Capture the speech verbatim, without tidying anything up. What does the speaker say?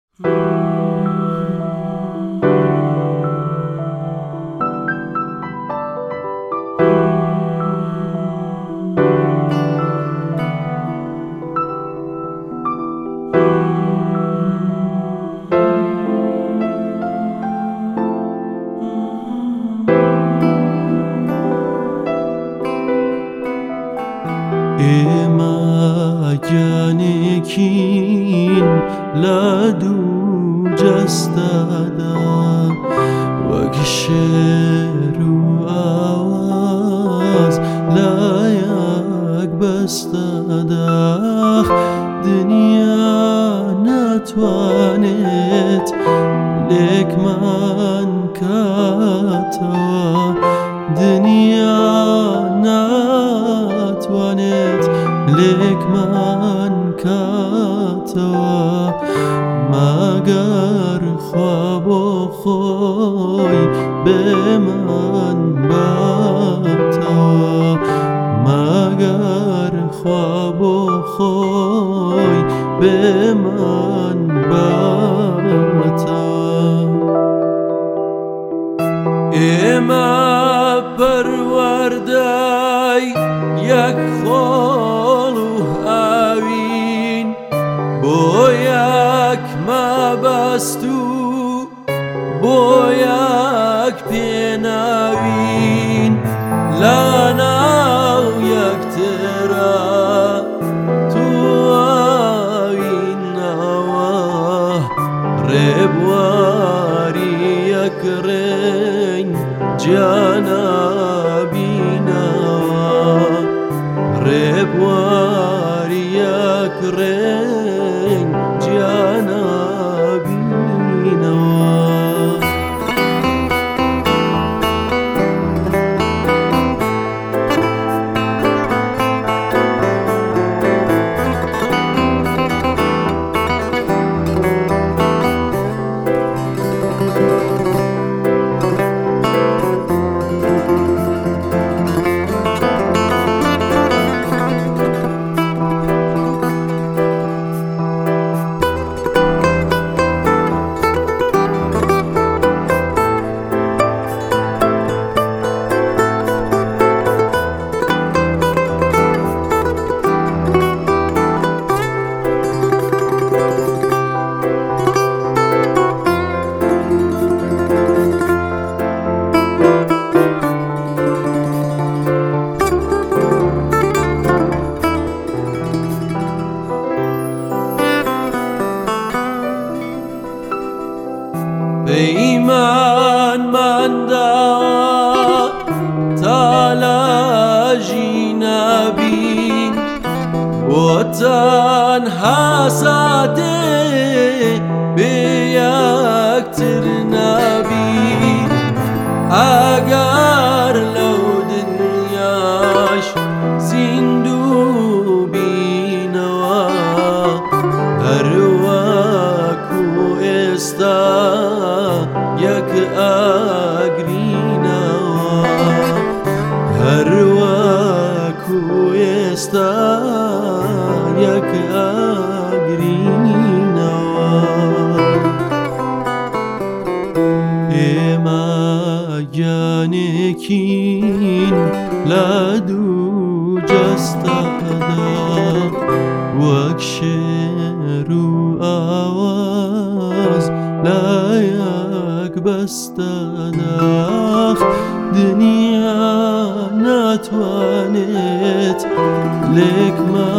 Emagyanekin ladu jastada wagsheru awaz layak bastada dunya natwanet lek man katawa dunya natwanet lek man katawa magar خواب و خوی به من بتا مگر خواب و خوی به من بتا اما پروردای یک خالو اوین با یک مبستو با یک پینوین لنا یک ترا تو آوین نوا ربواری یک رنگ جانبی نوا ربواری یک رنگ جانبی نوا ایمان مندا تالاجی نبین و تنها ساده به یکتر نبین اگر لو دنیاش زندو بینوا هر وکو استا یک اگرینوا هر وکو استا یک اگرینوا emagyanekin ladu jastada wagsheru awaz layak bastadakh dunya natwanet lek